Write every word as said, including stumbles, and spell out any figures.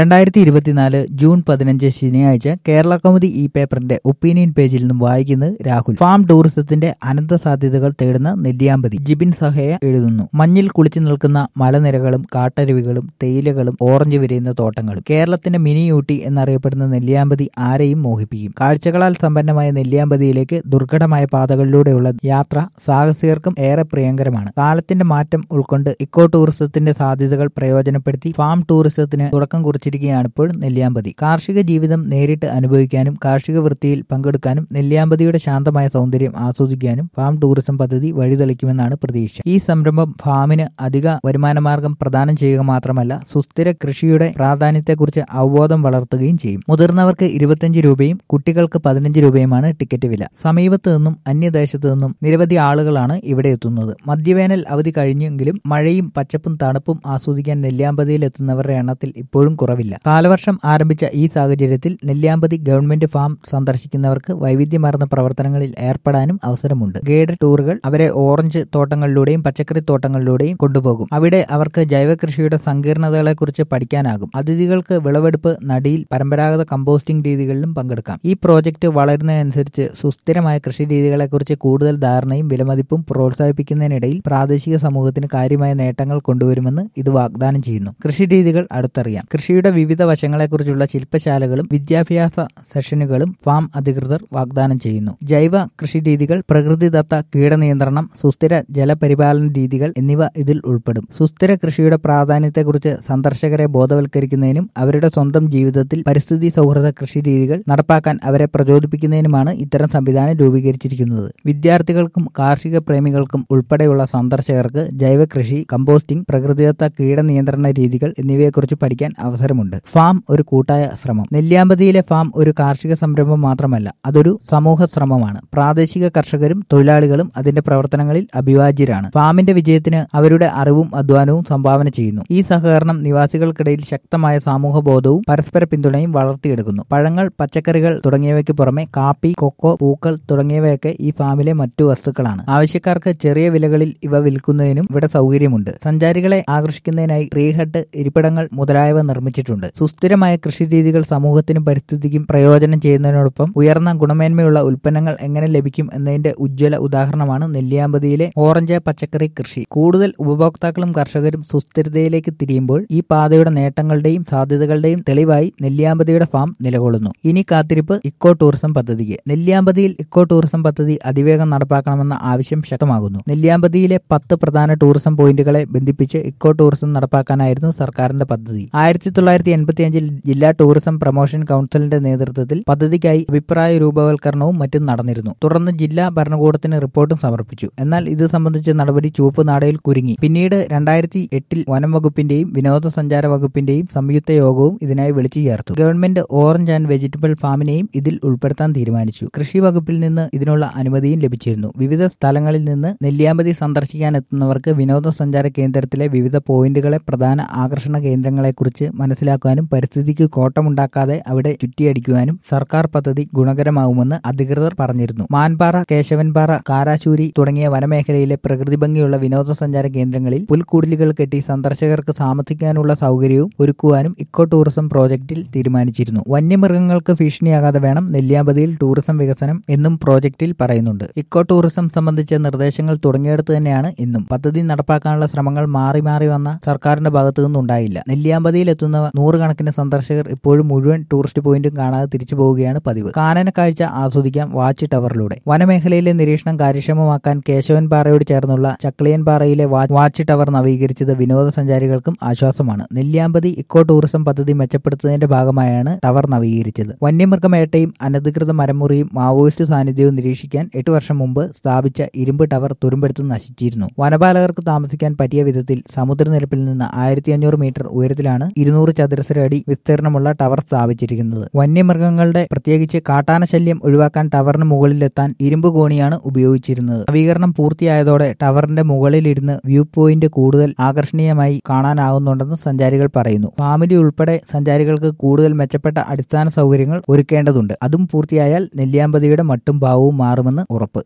രണ്ടായിരത്തി ഇരുപത്തിനാല് ജൂൺ പതിനഞ്ച് ശനിയാഴ്ച കേരള കൗമുദി ഈ പേപ്പറിന്റെ ഒപ്പീനിയൻ പേജിൽ നിന്നും വായിക്കുന്നത് രാഹുൽ. ഫാം ടൂറിസത്തിന്റെ അനന്ത സാധ്യതകൾ തേടുന്ന നെല്ലിയാമ്പതി. ജിബിൻ സഹയ എഴുതുന്നു. മഞ്ഞിൽ കുളിച്ചു നിൽക്കുന്ന മലനിരകളും കാട്ടരുവികളും തേയിലകളും ഓറഞ്ച് വിരിയുന്ന തോട്ടങ്ങളും. കേരളത്തിന്റെ മിനി ഊട്ടി എന്നറിയപ്പെടുന്ന നെല്ലിയാമ്പതി ആരെയും മോഹിപ്പിക്കും. കാഴ്ചകളാൽ സമ്പന്നമായ നെല്ലിയാമ്പതിയിലേക്ക് ദുർഘടമായ പാതകളിലൂടെയുള്ള യാത്ര സാഹസികർക്കും ഏറെ പ്രിയങ്കരമാണ്. കാലത്തിന്റെ മാറ്റം ഉൾക്കൊണ്ട് ഇക്കോ ടൂറിസത്തിന്റെ സാധ്യതകൾ പ്രയോജനപ്പെടുത്തി ഫാം ടൂറിസത്തിന് തുടക്കം കുറിച്ചിരിക്കുകയാണ് ഇപ്പോൾ നെല്ലിയാമ്പതി. കാർഷിക ജീവിതം നേരിട്ട് അനുഭവിക്കാനും കാർഷിക വൃത്തിയിൽ പങ്കെടുക്കാനും നെല്ലിയാമ്പതിയുടെ ശാന്തമായ സൗന്ദര്യം ആസ്വദിക്കാനും ഫാം ടൂറിസം പദ്ധതി വഴിതെളിക്കുമെന്നാണ് പ്രതീക്ഷ. ഈ സംരംഭം ഫാമിന് അധിക വരുമാനമാർഗം പ്രദാനം ചെയ്യുക മാത്രമല്ല സുസ്ഥിര കൃഷിയുടെ പ്രാധാന്യത്തെക്കുറിച്ച് അവബോധം വളർത്തുകയും ചെയ്യും. മുതിർന്നവർക്ക് ഇരുപത്തിയഞ്ച് രൂപയും കുട്ടികൾക്ക് പതിനഞ്ച് രൂപയുമാണ് ടിക്കറ്റ് വില. സമീപത്ത് നിന്നും അന്യദേശത്തു നിന്നും നിരവധി ആളുകളാണ് ഇവിടെ എത്തുന്നത്. മധ്യവേനൽ അവധി കഴിഞ്ഞെങ്കിലും മഴയും പച്ചപ്പും തണുപ്പും ആസ്വദിക്കാൻ നെല്ലിയാമ്പതിയിൽ എത്തുന്നവരുടെ എണ്ണത്തിൽ ഇപ്പോഴും കുറവില്ല. കാലവർഷം ആരംഭിച്ച ഈ സാഹചര്യത്തിൽ നെല്ലിയാമ്പതി ഗവൺമെന്റ് ഫാം സന്ദർശിക്കുന്നവർക്ക് വൈവിധ്യമാർന്ന പ്രവർത്തനങ്ങളിൽ ഏർപ്പെടാനും അവസരമുണ്ട്. ഗൈഡഡ് ടൂറുകൾ അവരെ ഓറഞ്ച് തോട്ടങ്ങളിലൂടെയും പച്ചക്കറി തോട്ടങ്ങളിലൂടെയും കൊണ്ടുപോകും. അവിടെ അവർക്ക് ജൈവ കൃഷിയുടെ സങ്കീർണതകളെക്കുറിച്ച് പഠിക്കാനാകും. അതിഥികൾക്ക് വിളവെടുപ്പ്, നടിയിൽ, പരമ്പരാഗത കമ്പോസ്റ്റിംഗ് രീതികളിലും പങ്കെടുക്കാം. ഈ പ്രോജക്റ്റ് വളരുന്നതിനനുസരിച്ച് സുസ്ഥിരമായ കൃഷി രീതികളെക്കുറിച്ച് കൂടുതൽ ധാരണയും വിലമതിപ്പും പ്രോത്സാഹിപ്പിക്കുന്നതിനിടയിൽ പ്രാദേശിക സമൂഹത്തിന് കാര്യമായ നേട്ടങ്ങൾ കൊണ്ടുവരുമെന്ന് ഇത് വാഗ്ദാനം ചെയ്യുന്നു. കൃഷി രീതികൾ അടുത്തറിയാം. കൃഷിയുടെ വിവിധ വശങ്ങളെക്കുറിച്ചുള്ള ശില്പശാലകളും വിദ്യാഭ്യാസ സെഷനുകളും ഫാം അധികൃതർ വാഗ്ദാനം ചെയ്യുന്നു. ജൈവ കൃഷി രീതികൾ, പ്രകൃതിദത്ത കീടനിയന്ത്രണം, സുസ്ഥിര ജലപരിപാലന രീതികൾ എന്നിവ ഇതിൽ ഉൾപ്പെടും. സുസ്ഥിര കൃഷിയുടെ പ്രാധാന്യത്തെക്കുറിച്ച് സന്ദർശകരെ ബോധവൽക്കരിക്കുന്നതിനും അവരുടെ സ്വന്തം ജീവിതത്തിൽ പരിസ്ഥിതി സൗഹൃദ കൃഷി രീതികൾ നടപ്പാക്കാൻ അവരെ പ്രചോദിപ്പിക്കുന്നതിനുമാണ് ഇത്തരം സംവിധാനം രൂപീകരിച്ചിരിക്കുന്നത്. വിദ്യാർത്ഥികൾക്കും കാർഷിക പ്രേമികൾക്കും ഉൾപ്പെടെയുള്ള സന്ദർശകർക്ക് ജൈവ കൃഷി, കമ്പോസ്റ്റിംഗ്, പ്രകൃതിദത്ത കീടനിയന്ത്രണ രീതികൾ എന്നിവയെക്കുറിച്ച് പഠിക്കാൻ അവസരമുണ്ട്. ഫാം ഒരു കൂട്ടായ ശ്രമം. നെല്ലിയാമ്പതിയിലെ ഫാം ഒരു കാർഷിക സംരംഭം മാത്രമല്ല, അതൊരു സമൂഹ ശ്രമമാണ്. പ്രാദേശിക കർഷകരും തൊഴിലാളികളും അതിന്റെ പ്രവർത്തനങ്ങളിൽ അഭിവാജ്യരാണ്. ഫാമിന്റെ വിജയത്തിന് അവരുടെ അറിവും അധ്വാനവും സംഭാവന ചെയ്യുന്നു. ഈ സഹകരണം നിവാസികൾക്കിടയിൽ ശക്തമായ സാമൂഹ ബോധവും പരസ്പര പിന്തുണയും വളർത്തിയെടുക്കുന്നു. പഴങ്ങൾ, പച്ചക്കറികൾ തുടങ്ങിയവയ്ക്ക് പുറമെ കാപ്പി, കൊക്കോ, പൂക്കൾ തുടങ്ങിയവയൊക്കെ ഈ ഫാമിലെ മറ്റു വസ്തുക്കളാണ്. ആവശ്യക്കാർക്ക് ചെറിയ വിലകളിൽ ഇവ വിൽക്കുന്നതിനും ഇവിടെ സൗകര്യമുണ്ട്. സഞ്ചാരികളെ ആകർഷിക്കുന്നതിനായി ട്രീ ഹട്ട്, ഇരിപ്പിടങ്ങൾ മുതലായവ നിർമ്മിച്ചിട്ടുണ്ട്. സുസ്ഥിരമായ കൃഷി രീതികൾ സമൂഹത്തിനും പരിസ്ഥിതിക്കും പ്രയോജനം ചെയ്യുന്നതിനോടൊപ്പം ഉയർന്ന ഗുണമേന്മയുള്ള ഉൽപ്പന്നങ്ങൾ എങ്ങനെ ലഭിക്കും എന്നതിന്റെ ഉജ്ജ്വല ഉദാഹരണമാണ് നെല്ലിയാമ്പതിയിലെ ഓറഞ്ച് പച്ചക്കറി കൃഷി. കൂടുതൽ ഉപഭോക്താക്കളും കർഷകരും സുസ്ഥിരതയിലേക്ക് തിരിയുമ്പോൾ ഈ പാതയുടെ നേട്ടങ്ങളുടെയും സാധ്യതകളുടെയും തെളിവായി നെല്ലിയാമ്പതിയുടെ ഫാം നിലകൊള്ളുന്നു. ഇനി കാത്തിരിപ്പ് ഇക്കോ ടൂറിസം പദ്ധതിക്ക്. നെല്ലിയാമ്പതിയിൽ ഇക്കോ ടൂറിസം പദ്ധതി അതിവേഗം നടപ്പാക്കണമെന്ന ആവശ്യം ശക്തമാകുന്നു. നെല്ലിയാമ്പതിയിലെ പത്ത് പ്രധാന ടൂറിസം പോയിന്റുകളെ ബന്ധിപ്പിച്ച് ഇക്കോ ടൂറിസം നടപ്പാക്കാനായിരുന്നു സർക്കാരിന്റെ പദ്ധതി. ആയിരത്തി തൊള്ളായിരത്തി എൺപത്തി അഞ്ചിൽ ജില്ലാ ടൂറിസം പ്രൊമോഷൻ കൌൺസിലിന്റെ നേതൃത്വത്തിൽ പദ്ധതിക്കായി അഭിപ്രായ രൂപവൽക്കരണവും മറ്റും നടന്നിരുന്നു. തുടർന്ന് ജില്ലാ ഭരണകൂടത്തിന് റിപ്പോർട്ടും സമർപ്പിച്ചു. എന്നാൽ ഇത് സംബന്ധിച്ച നടപടി ചുവപ്പ് നാടയിൽ കുരുങ്ങി. പിന്നീട് രണ്ടായിരത്തി എട്ടിൽ വനം വകുപ്പിന്റെയും വിനോദസഞ്ചാര വകുപ്പിന്റെയും സംയുക്ത യോഗവും ഇതിനായി വിളിച്ചു ചേർത്തു. ഗവൺമെന്റ് ഓറഞ്ച് ആൻഡ് വെജിറ്റബിൾ ഫാമിനെയും ഇതിൽ ഉൾപ്പെടുത്താൻ തീരുമാനിച്ചു. കൃഷി വകുപ്പിൽ നിന്ന് ഇതിനുള്ള അനുമതിയും ലഭിച്ചിരുന്നു. വിവിധ സ്ഥലങ്ങളിൽ നിന്ന് നെല്ലിയാമ്പതി സന്ദർശിക്കാൻ എത്തുന്നവർക്ക് വിനോദസഞ്ചാര കേന്ദ്രത്തിലെ വിവിധ പോയിന്റുകളെ പ്രധാന ആകർഷണ കേന്ദ്രങ്ങളെക്കുറിച്ച് മനസ്സിലാക്കാനും പരിസ്ഥിതിക്ക് കോട്ടമുണ്ടാക്കാതെ അവിടെ ചുറ്റിയടിക്കുവാനും സർക്കാർ പദ്ധതി ഗുണകരമാകുമെന്ന് അധികൃതർ പറഞ്ഞിരുന്നു. മാൻപാറ, കേശവൻപാറ, കാരാശൂരി തുടങ്ങിയ വനമേഖലയിലെ പ്രകൃതി ഭംഗിയുള്ള വിനോദസഞ്ചാര കേന്ദ്രങ്ങളിൽ പുൽക്കൂടിലുകൾ കെട്ടി സന്ദർശകർക്ക് താമസിക്കാനുള്ള സൗകര്യവും ഒരുക്കുവാനും ഇക്കോ ടൂറിസം പ്രോജക്റ്റിൽ തീരുമാനിച്ചിരുന്നു. വന്യമൃഗങ്ങൾക്ക് ഭീഷണിയാകാതെ വേണം നെല്ലിയാമ്പതിയിൽ ടൂറിസം വികസനം എന്നും പ്രോജക്റ്റിൽ പറയുന്നുണ്ട്. ഇക്കോ ടൂറിസം സംബന്ധിച്ച നിർദ്ദേശങ്ങൾ തുടങ്ങിയെടുത്ത് തന്നെയാണ് ഇന്നും. പദ്ധതി നടപ്പാക്കാനുള്ള ശ്രമങ്ങൾ മാറി മാറി വന്ന സർക്കാരിന്റെ ഭാഗത്തു നിന്നുണ്ടായില്ല. നെല്ലിയാമ്പതിയിൽ എത്തുന്ന നൂറുകണക്കിന് സന്ദർശകർ ഇപ്പോഴും മുഴുവൻ ടൂറിസ്റ്റ് പോയിന്റും കാണാതെ തിരിച്ചു പോവുകയാണ് പതിവ്. കാനന കാഴ്ച ആസ്വദിക്കാം വാച്ച് ടവറിലൂടെ. വനമേഖലയിലെ നിരീക്ഷണം കാര്യക്ഷമമാക്കാൻ കേശവൻപാറയോട് ചേർന്നുള്ള ചക്ലിയൻപാറയിലെ വാച്ച് ടവർ നവീകരിച്ചത് വിനോദസഞ്ചാരികൾക്കും ആശ്വാസമാണ്. നെല്ലിയാമ്പതി ഇക്കോ ടൂറിസം പദ്ധതി മെച്ചപ്പെടുത്തുന്നതിന്റെ ഭാഗമായാണ് ടവർ നവീകരിച്ചത്. വന്യമൃഗമേട്ടയും അനധികൃത മരമുറിയും മാവോയിസ്റ്റ് സാന്നിധ്യവും നിരീക്ഷിക്കാൻ എട്ട് വർഷം മുമ്പ് സ്ഥാപിച്ച ഇരുമ്പ് ടവർ തുരുമ്പെടുത്ത് നശിച്ചിരുന്നു. വനപാലകർക്ക് താമസിക്കാൻ പറ്റിയ വിധത്തിൽ സമുദ്രനിരപ്പിൽ നിന്ന് ആയിരത്തി അഞ്ഞൂറ് മീറ്റർ ഉയരത്തിലാണ് ഇരുന്നൂറ് ചതുരശ്ര അടി വിസ്തീർണമുള്ള ടവർ സ്ഥാപിച്ചിരിക്കുന്നത്. വന്യമൃഗങ്ങളുടെ പ്രത്യേകിച്ച് കാട്ടാന ശല്യം ഒഴിവാക്കാൻ ടവറിന് മുകളിലെത്താൻ ഇരുമ്പ് കോണിയാണ് ഉപയോഗിച്ചിരുന്നത്. നവീകരണം പൂർത്തിയായതോടെ ടവറിന്റെ മുകളിലിരുന്ന് വ്യൂ പോയിന്റ് കൂടുതൽ ആകർഷണീയമായി കാണാനാകുന്നുണ്ടെന്ന് സഞ്ചാരികൾ പറയുന്നു. ഫാമിലി ഉൾപ്പെടെ സഞ്ചാരികൾക്ക് കൂടുതൽ മെച്ചപ്പെട്ട അടിസ്ഥാന സൗകര്യങ്ങൾ ഒരുക്കേണ്ടതുണ്ട്. അതും പൂർത്തിയായാൽ നെല്ലിയാമ്പതിയുടെ മട്ടും ഭാവവും മാറുമെന്ന് ഉറപ്പ്.